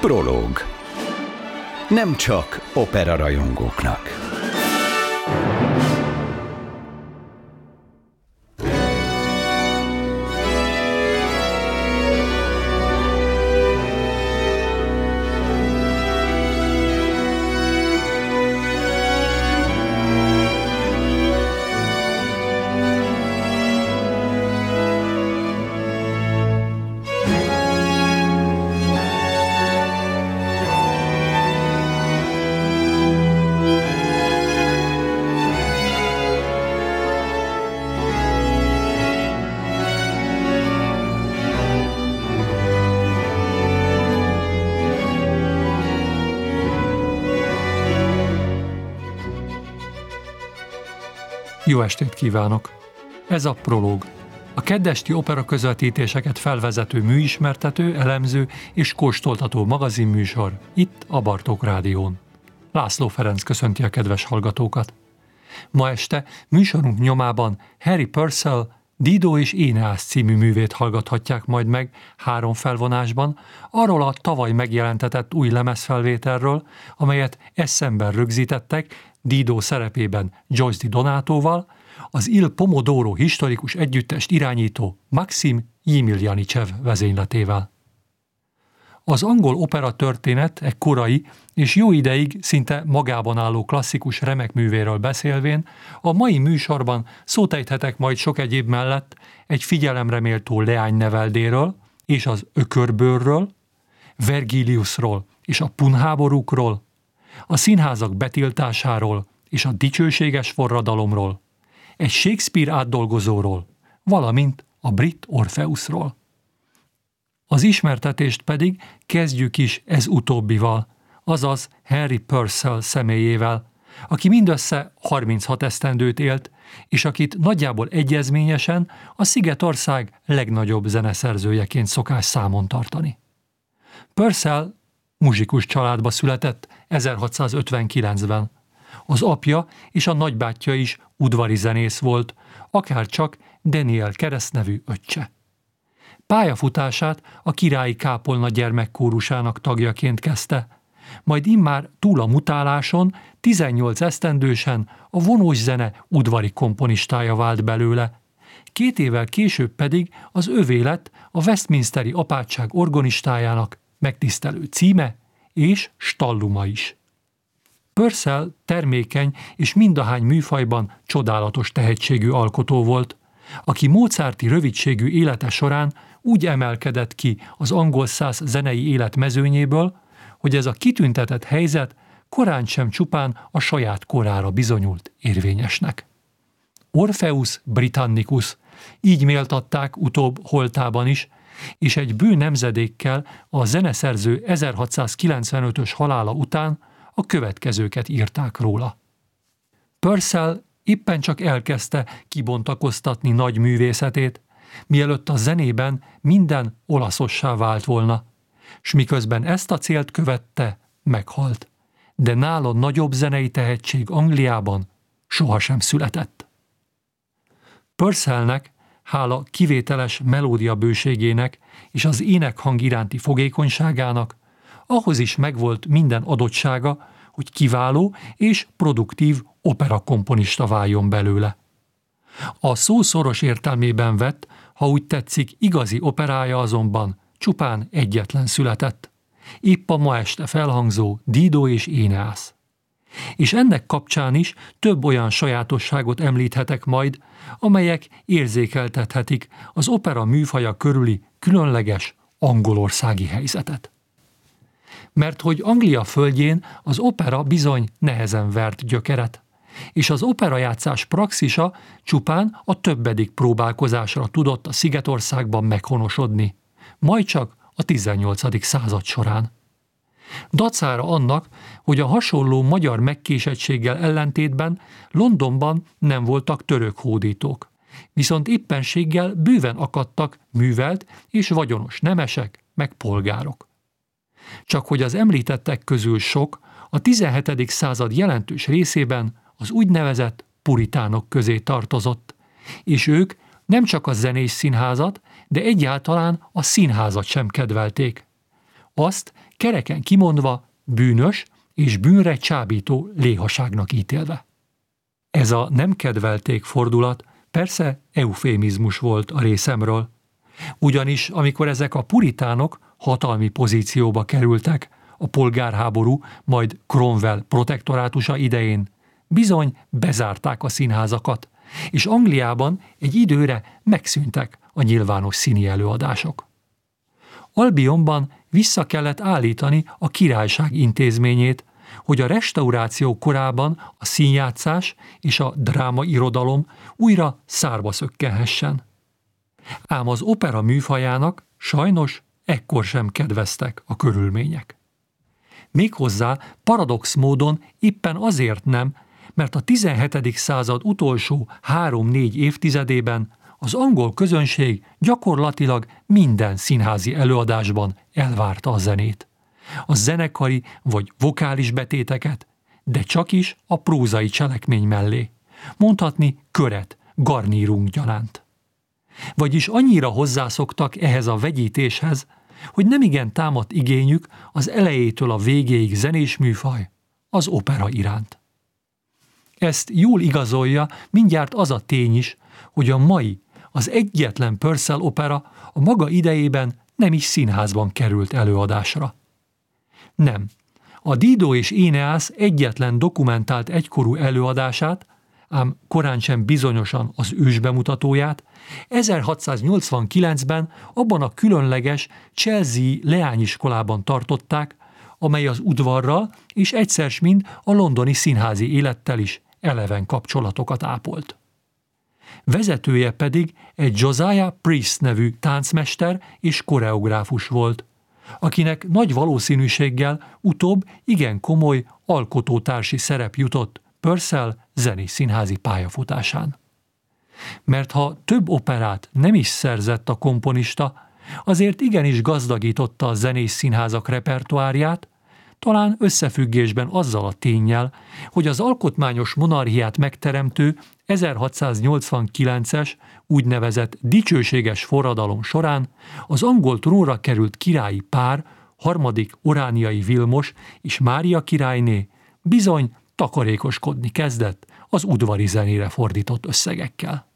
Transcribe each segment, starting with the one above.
Prológ. Nem csak opera rajongóknak. Jó estét kívánok! Ez a Prológ, a keddesti opera közvetítéseket felvezető műismertető, elemző és kóstoltató magazinműsor itt a Bartók Rádión. László Ferenc köszönti a kedves hallgatókat. Ma este műsorunk nyomában Harry Purcell Dido és Éneász című művét hallgathatják majd meg 3 felvonásban, arról a tavaly megjelentetett új lemezfelvételről, amelyet eszemben rögzítettek Dido szerepében Joyce Di Donatóval, az Il Pomodoro historikus együttest irányító Maxim Jimiljanicsev vezényletével. Az angol opera történet egy korai és jó ideig szinte magában álló klasszikus remekművéről beszélvén, a mai műsorban szót ejthetek majd sok egyéb mellett egy figyelemre méltó leányneveldéről és az ökörbőrről, Vergiliusról és a punháborúkról, a színházak betiltásáról és a dicsőséges forradalomról, egy Shakespeare átdolgozóról, valamint a brit Orpheusról. Az ismertetést pedig kezdjük is ez utóbbival, azaz Harry Purcell személyével, aki mindössze 36 esztendőt élt, és akit nagyjából egyezményesen a Szigetország legnagyobb zeneszerzőjeként szokás számon tartani. Purcell muzsikus családba született 1659-ben. Az apja és a nagybátyja is udvari zenész volt, akárcsak Daniel keresztnevű öccse. Pályafutását a Királyi Kápolna gyermekkórusának tagjaként kezdte, majd immár túl a mutáláson 18 esztendősen a vonós zene udvari komponistája vált belőle. 2 évvel később pedig az övé lett a Westminsteri apátság organistájának megtisztelő címe és stalluma is. Purcell termékeny és mindahány műfajban csodálatos tehetségű alkotó volt, aki mozarti rövidségű élete során úgy emelkedett ki az angol szász zenei élet mezőnyéből, hogy ez a kitüntetett helyzet korán sem csupán a saját korára bizonyult érvényesnek. Orpheus Britannicus, így méltatták utóbb holtában is, és egy bő nemzedékkel a zeneszerző 1695-ös halála után a következőket írták róla. Purcell éppen csak elkezdte kibontakoztatni nagy művészetét, mielőtt a zenében minden olaszossá vált volna, s miközben ezt a célt követte, meghalt, de nála nagyobb zenei tehetség Angliában sohasem született. Purcellnek, hála kivételes melódiabőségének és az énekhang iránti fogékonyságának, ahhoz is megvolt minden adottsága, hogy kiváló és produktív operakomponista váljon belőle. A szó szoros értelmében vett, ha úgy tetszik, igazi operája azonban csupán egyetlen született, épp a ma este felhangzó Dido és Éneász. És ennek kapcsán is több olyan sajátosságot említhetek majd, amelyek érzékeltethetik az opera műfaja körüli különleges angolországi helyzetet. Mert hogy Anglia földjén az opera bizony nehezen vert gyökeret, és az operajátszás praxisa csupán a többedik próbálkozásra tudott a Szigetországban meghonosodni, majd csak a 18. század során. Dacára annak, hogy a hasonló magyar megkésettséggel ellentétben Londonban nem voltak török hódítók, viszont éppenséggel bőven akadtak művelt és vagyonos nemesek meg polgárok. Csak hogy az említettek közül sok a 17. század jelentős részében az úgynevezett puritánok közé tartozott, és ők nem csak a zenés színházat, de egyáltalán a színházat sem kedvelték. azt kereken kimondva bűnös és bűnre csábító léhaságnak ítélve. Ez a nem kedvelték fordulat persze eufémizmus volt a részemről, ugyanis amikor ezek a puritánok hatalmi pozícióba kerültek a polgárháború, majd Cromwell protektorátusa idején, bizony bezárták a színházakat, és Angliában egy időre megszűntek a nyilvános színi előadások. Albionban vissza kellett állítani a királyság intézményét, hogy a restauráció korában a színjátszás és a drámairodalom újra szárba szökkenhessen. Ám az opera műfajának sajnos ekkor sem kedveztek a körülmények. Méghozzá paradox módon éppen azért nem, mert a 17. század utolsó 3-4 évtizedében az angol közönség gyakorlatilag minden színházi előadásban elvárta a zenét. A zenekari vagy vokális betéteket, de csak is a prózai cselekmény mellé. Mondhatni köret, garnírunk gyanánt. Vagyis annyira hozzászoktak ehhez a vegyítéshez, hogy nemigen támadt igényük az elejétől a végéig zenés műfaj, az opera iránt. Ezt jól igazolja mindjárt az a tény is, hogy a mai, az egyetlen Purcell opera a maga idejében nem is színházban került előadásra. Nem. A Dido és Éneász egyetlen dokumentált egykorú előadását, ám korán sem bizonyosan az ősbemutatóját, 1689-ben abban a különleges Chelsea leányiskolában tartották, amely az udvarral és egyszer mind a londoni színházi élettel is eleven kapcsolatokat ápolt. Vezetője pedig egy Josiah Priest nevű táncmester és koreográfus volt, akinek nagy valószínűséggel utóbb igen komoly alkotótársi szerep jutott Purcell zenés színházi pályafutásán. Mert ha több operát nem is szerzett a komponista, azért igenis gazdagította a zenés színházak repertoárját, talán összefüggésben azzal a ténnyel, hogy az alkotmányos monarchiát megteremtő 1689-es úgynevezett dicsőséges forradalom során az angol trónra került királyi pár, harmadik Orániai Vilmos és Mária királyné bizony takarékoskodni kezdett az udvari zenére fordított összegekkel.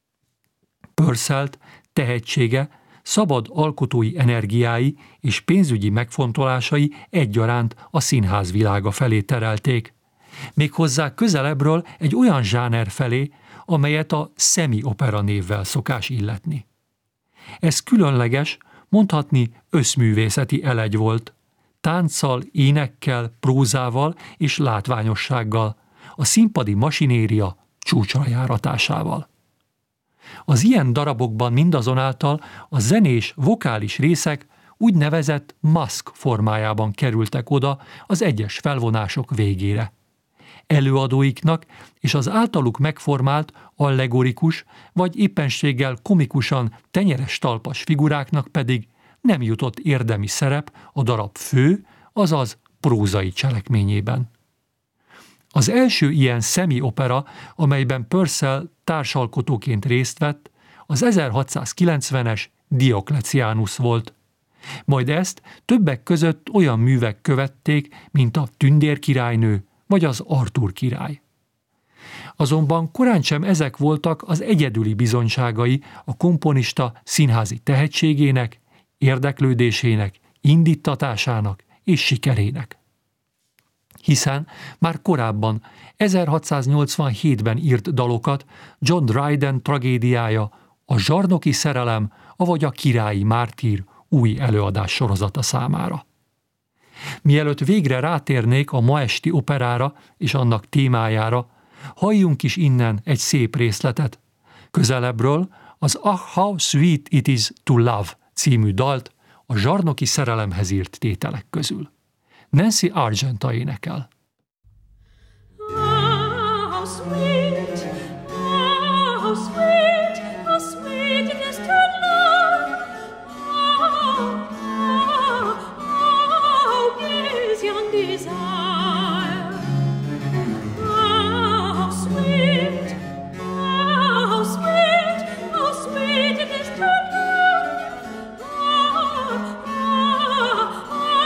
Purcellt tehetsége, szabad alkotói energiái és pénzügyi megfontolásai egyaránt a színház világa felé terelték, méghozzá közelebbről egy olyan zsáner felé, amelyet a szemi-opera névvel szokás illetni. Ez különleges, mondhatni összművészeti elegy volt, tánccal, énekkel, prózával és látványossággal, a színpadi masinéria csúcsra járatásával. Az ilyen darabokban mindazonáltal a zenés, vokális részek úgynevezett maszk formájában kerültek oda az egyes felvonások végére. Előadóiknak és az általuk megformált allegorikus vagy éppenséggel komikusan tenyeres talpas figuráknak pedig nem jutott érdemi szerep a darab fő, azaz prózai cselekményében. Az első ilyen szemi-opera, amelyben Purcell társalkotóként részt vett, az 1690-es Dioklecianus volt. Majd ezt többek között olyan művek követték, mint a Tündérkirálynő vagy az Artúr király. Azonban korán sem ezek voltak az egyedüli bizonyságai a komponista színházi tehetségének, érdeklődésének, indíttatásának és sikerének. Hiszen már korábban, 1687-ben írt dalokat John Dryden tragédiája, a Zsarnoki szerelem, avagy a Királyi mártír új előadás sorozata számára. Mielőtt végre rátérnék a ma esti operára és annak témájára, halljunk is innen egy szép részletet. Közelebbről az Ah, How Sweet It Is to Love című dalt a Zsarnoki szerelemhez írt tételek közül. Nancy Argenta énekel. How sweet, how sweet, how sweet it is to love. How is yon desire. How sweet, how sweet, how sweet it is to love.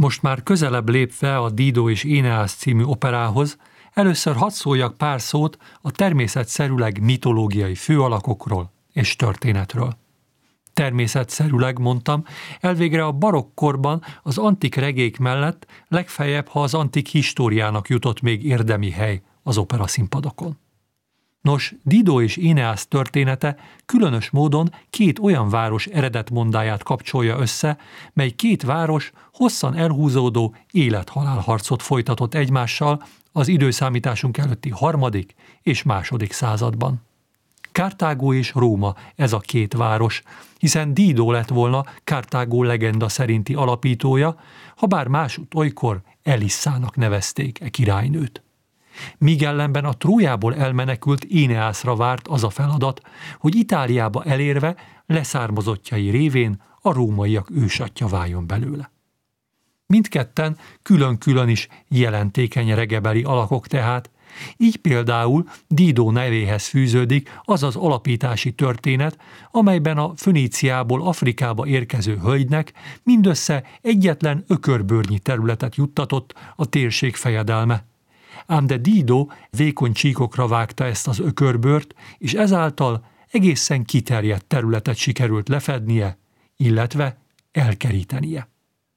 Most már közelebb lépve a Dido és Éneász című operához, először hadd szóljak pár szót a természetszerűleg mitológiai főalakokról és történetről. Természetszerűleg, mondtam, elvégre a barokk korban az antik regék mellett legfeljebb, ha az antik históriának jutott még érdemi hely az operaszínpadokon. Nos, Dido és Éneász története különös módon két olyan város eredetmondáját kapcsolja össze, mely két város hosszan elhúzódó élet-halál harcot folytatott egymással az időszámításunk előtti 3. és 2. században. Kartágó és Róma ez a két város, hiszen Dido lett volna Kartágó legenda szerinti alapítója, habár másút olykor Elisszának nevezték e királynőt. Míg ellenben a Trójából elmenekült Éneászra várt az a feladat, hogy Itáliába elérve leszármazottjai révén a rómaiak ősatja váljon belőle. Mindketten külön-külön is jelentékeny regebeli alakok tehát, így például Dido nevéhez fűződik az az alapítási történet, amelyben a Föníciából Afrikába érkező hölgynek mindössze egyetlen ökörbőrnyi területet juttatott a térség fejedelme. Ám de Dido vékony csíkokra vágta ezt az ökörbőrt, és ezáltal egészen kiterjedt területet sikerült lefednie, illetve elkerítenie.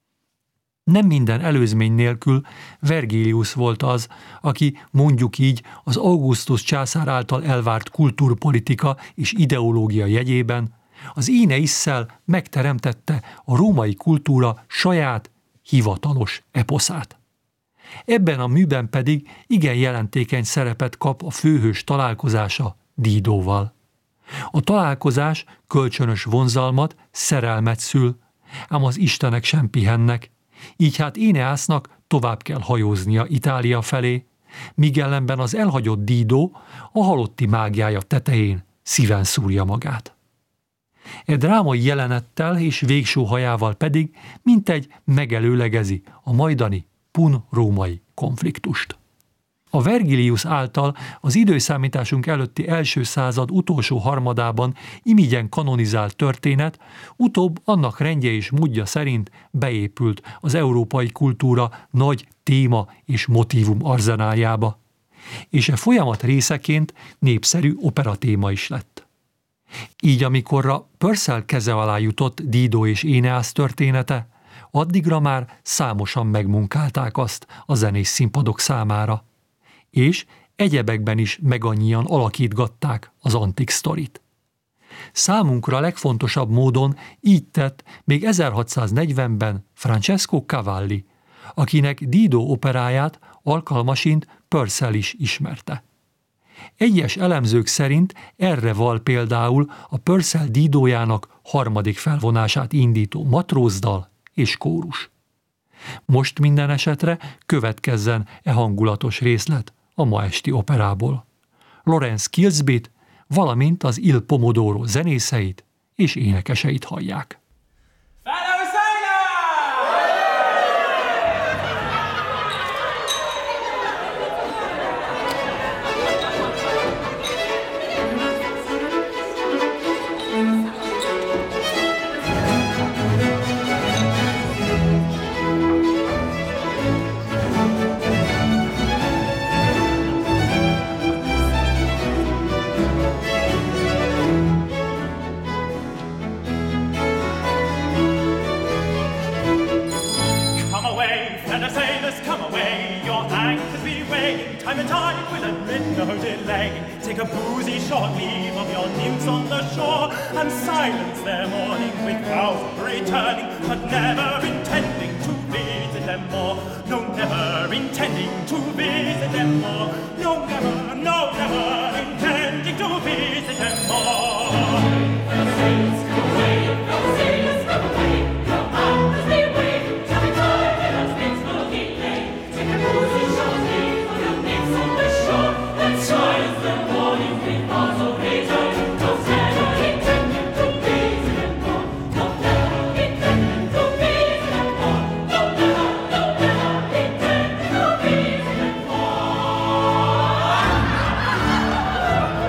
Nem minden előzmény nélkül Vergilius volt az, aki mondjuk így az Augustus császár által elvárt kultúrpolitika és ideológia jegyében az Éneisszel megteremtette a római kultúra saját, hivatalos eposzát. Ebben a műben pedig igen jelentékeny szerepet kap a főhős találkozása Didoval. A találkozás kölcsönös vonzalmat, szerelmet szül, ám az istenek sem pihennek, így hát Éneásznak tovább kell hajóznia Itália felé, míg ellenben az elhagyott Dido a halotti mágiája tetején szíven szúrja magát. E drámai jelenettel és végsóhajával pedig mintegy megelőlegezi a majdani pun-római konfliktust. A Vergilius által az időszámításunk előtti első század utolsó harmadában imigyen kanonizált történet utóbb annak rendje és módja szerint beépült az európai kultúra nagy téma és motívum arzenáljába, és e folyamat részeként népszerű operatéma is lett. Így amikorra Purcell keze alá jutott Dido és Éneász története, addigra már számosan megmunkálták azt a zenés színpadok számára, és egyebekben is megannyian alakítgatták az antik sztorit. Számunkra legfontosabb módon így tett még 1640-ben Francesco Cavalli, akinek Dido operáját alkalmasint Purcell is ismerte. Egyes elemzők szerint erre val például a Purcell Didójának 3. felvonását indító matrózdal és kórus. Most minden esetre következzen e hangulatos részlet a ma esti operából. Lorenz Kilsbyt, valamint az Il Pomodoro zenészeit és énekeseit hallják. Take a boozy short leave of your nymphs on the shore and silence their mourning with vows of returning, but never intending to visit them more. No, never intending to visit them more. No, never intending to visit them more. The saints come away, the sailors come away, the mountains they wave, shall be tied in a faithful delay. Take a boozy short leave of your nymphs on the shore and silence their mourning with vows of returning. No, never intending to visit them more. No, never intending to visit them more. No, never intending to visit them more.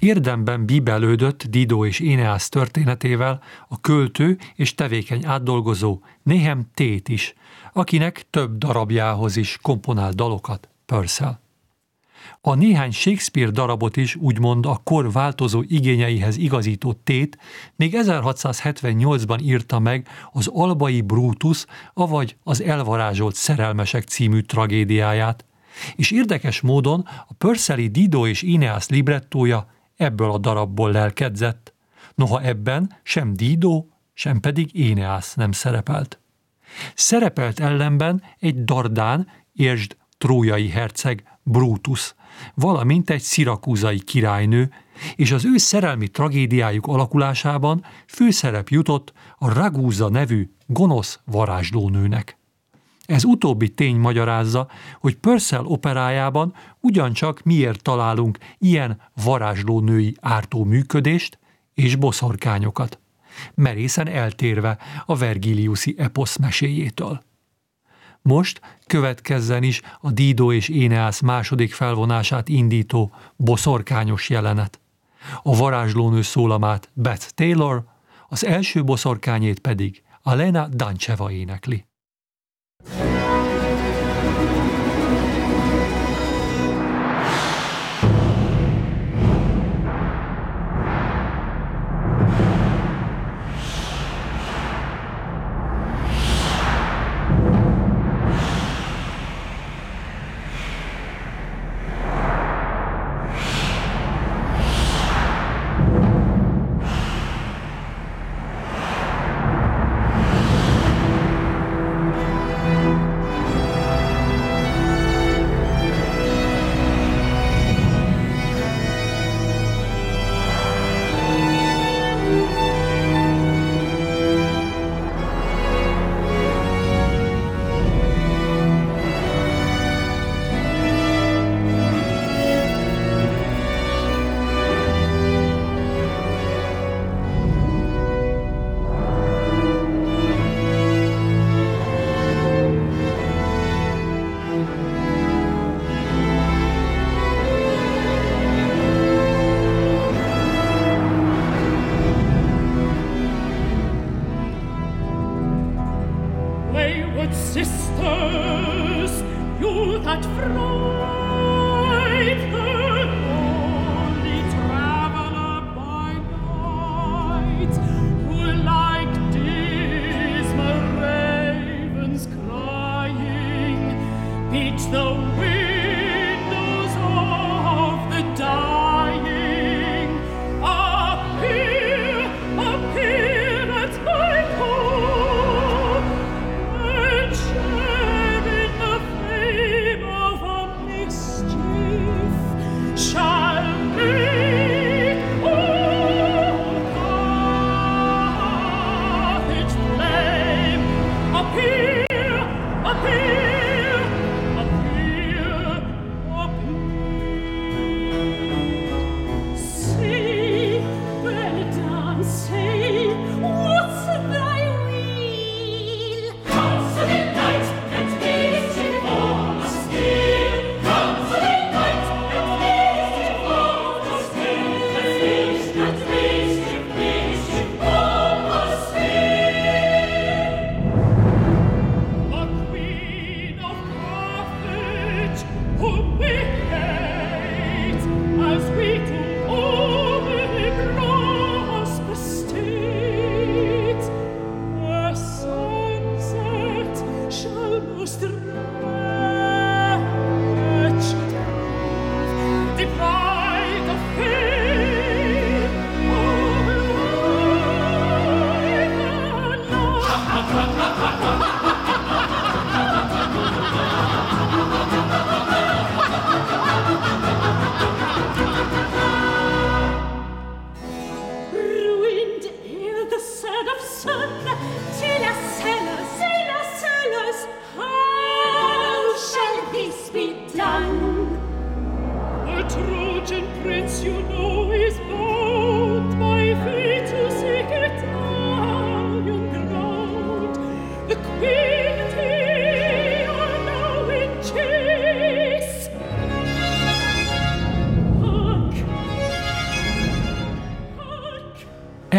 Érdemben bíbelődött Dido és Éneász történetével a költő és tevékeny átdolgozó Nahum Tate is, akinek több darabjához is komponál dalokat Purcell. A néhány Shakespeare darabot is úgymond a kor változó igényeihez igazító Tate még 1678-ban írta meg az Albai Brutus, avagy az Elvarázsolt szerelmesek című tragédiáját, és érdekes módon a Purcelli Dido és Éneász librettója ebből a darabból lelkedzett, noha ebben sem Dido, sem pedig Éneász nem szerepelt. Szerepelt ellenben egy dardán, értsd trójai herceg Brutus, valamint egy szirakúzai királynő, és az ő szerelmi tragédiájuk alakulásában főszerep jutott a Ragúza nevű gonosz varázslónőnek. Ez utóbbi tény magyarázza, hogy Purcell operájában ugyancsak miért találunk ilyen varázslónői ártó működést és boszorkányokat, merészen eltérve a Vergiliuszi eposz meséjétől. Most következzen is a Dido és Éneász második felvonását indító boszorkányos jelenet. A varázslónő szólamát Beth Taylor, az első boszorkányét pedig Alena Dancseva énekli.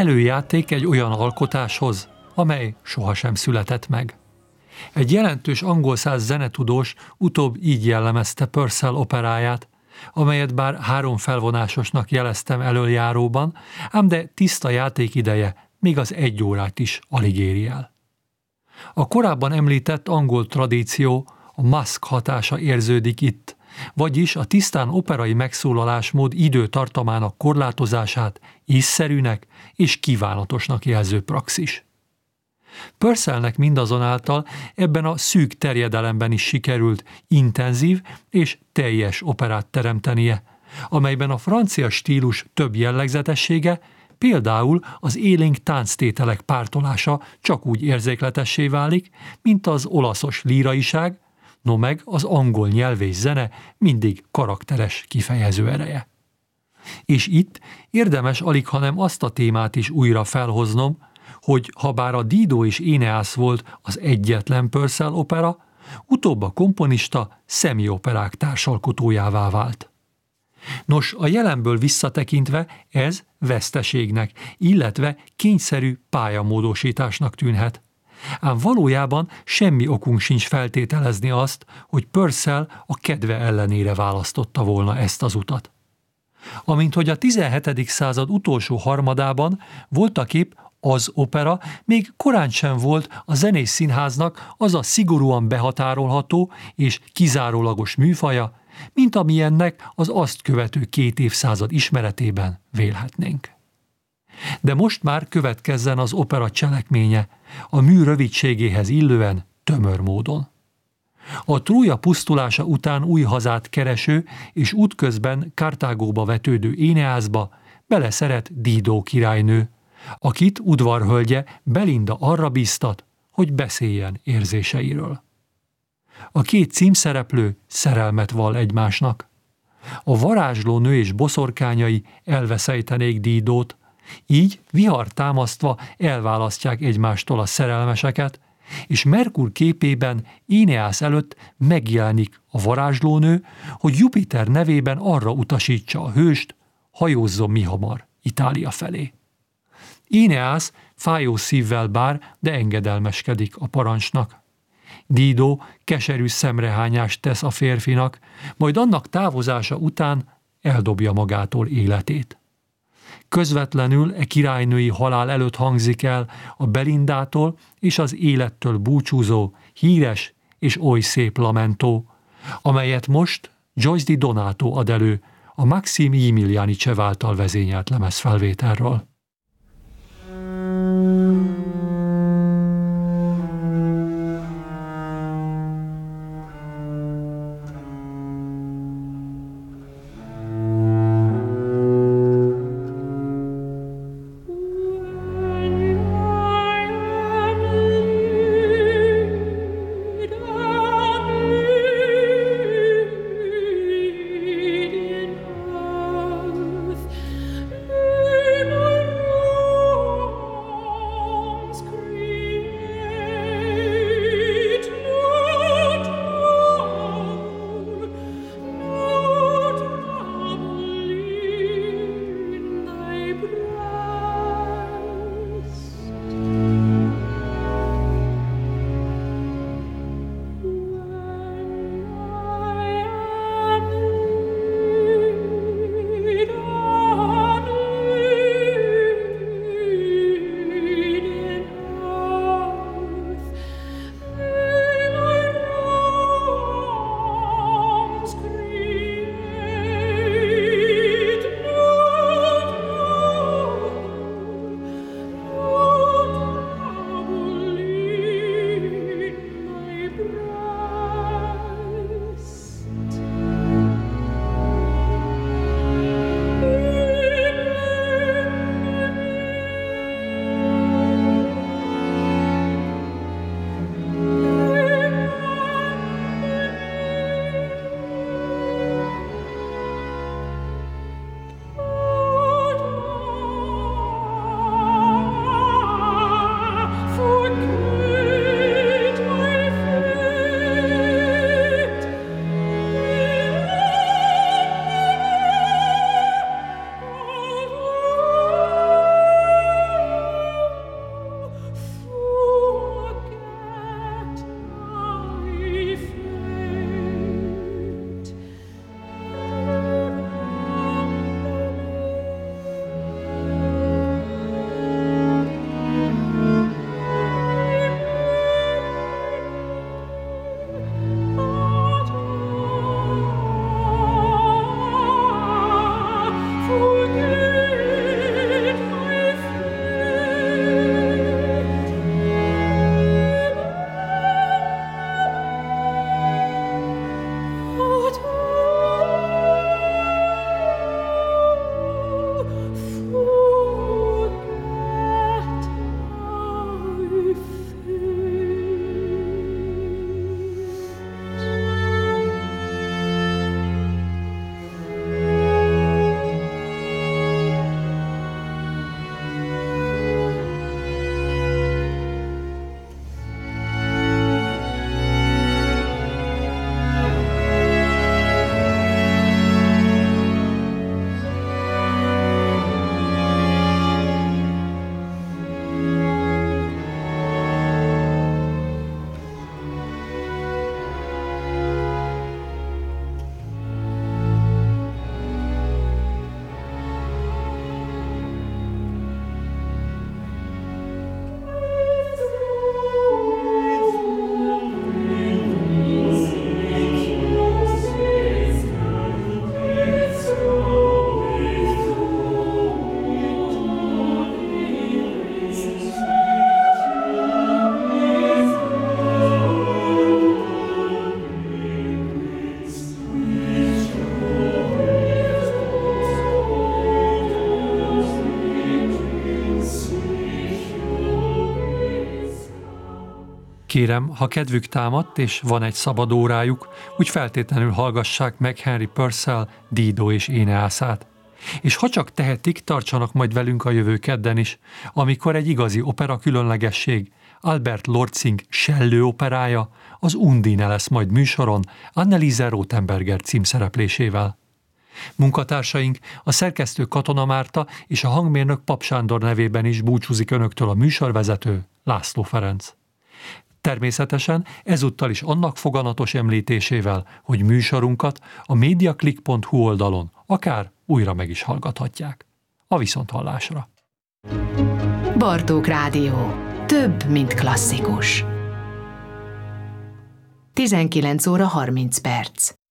előjáték egy olyan alkotáshoz, amely sohasem született meg. Egy jelentős angolszász zenetudós utóbb így jellemezte Purcell operáját, amelyet bár 3 felvonásosnak jeleztem elöljáróban, ám de tiszta játékideje még az 1 órát is alig éri el. A korábban említett angol tradíció, a mask hatása érződik itt, vagyis a tisztán operai megszólalásmód időtartamának korlátozását észszerűnek és kívánatosnak jelző praxis. Purcellnek mindazonáltal ebben a szűk terjedelemben is sikerült intenzív és teljes operát teremtenie, amelyben a francia stílus több jellegzetessége, például az élénk tánctételek pártolása csak úgy érzékletessé válik, mint az olaszos líraiság, no meg az angol nyelv és zene mindig karakteres kifejező ereje. És itt érdemes alighanem azt a témát is újra felhoznom, hogy ha bár a Dido és Éneász volt az egyetlen Purcell opera, utóbb a komponista szemioperák társalkotójává vált. Nos, a jelenből visszatekintve ez veszteségnek, illetve kényszerű pályamódosításnak tűnhet. Ám valójában semmi okunk sincs feltételezni azt, hogy Purcell a kedve ellenére választotta volna ezt az utat. Amint hogy a 17. század utolsó harmadában voltaképp az opera még korán sem volt a zenés színháznak az a szigorúan behatárolható és kizárólagos műfaja, mint amilyennek az azt követő 2 évszázad ismeretében vélhetnénk. De most már következzen az opera cselekménye, a mű rövidségéhez illően tömör módon. A Trója pusztulása után új hazát kereső és útközben Kartágóba vetődő Éneászba beleszeret Dido királynő, akit udvarhölgye Belinda arra bíztat, hogy beszéljen érzéseiről. A 2 címszereplő szerelmet vall egymásnak. A varázsló nő és boszorkányai elveszejtenék Didót, így vihar támasztva elválasztják egymástól a szerelmeseket, és Merkur képében Éneász előtt megjelenik a varázslónő, hogy Jupiter nevében arra utasítsa a hőst, hajózzon mihamar Itália felé. Éneász fájó szívvel bár, de engedelmeskedik a parancsnak. Dido keserű szemrehányást tesz a férfinak, majd annak távozása után eldobja magától életét. Közvetlenül e királynői halál előtt hangzik el a Belindától és az élettől búcsúzó, híres és oly szép lamentó, amelyet most Joyce Di Donato ad elő a Maxim Jimilianicev által vezényelt lemezfelvételről. Love, Kérem, ha kedvük támadt, és van egy szabad órájuk, úgy feltétlenül hallgassák meg Henry Purcell, Dido és Éneászát. És ha csak tehetik, tartsanak majd velünk a jövő kedden is, amikor egy igazi opera különlegesség, Albert Lortzing Sellő operája, az Undine lesz majd műsoron Anneliese Rothenberger címszereplésével. Munkatársaink, a szerkesztő Katona Márta és a hangmérnök Pap Sándor nevében is búcsúzik önöktől a műsorvezető, László Ferenc. Természetesen ezúttal is annak foganatos említésével, hogy műsorunkat a mediaclick.hu oldalon akár újra meg is hallgathatják. A viszonthallásra! Bartók Rádió. Több, mint klasszikus. 19 óra 30 perc.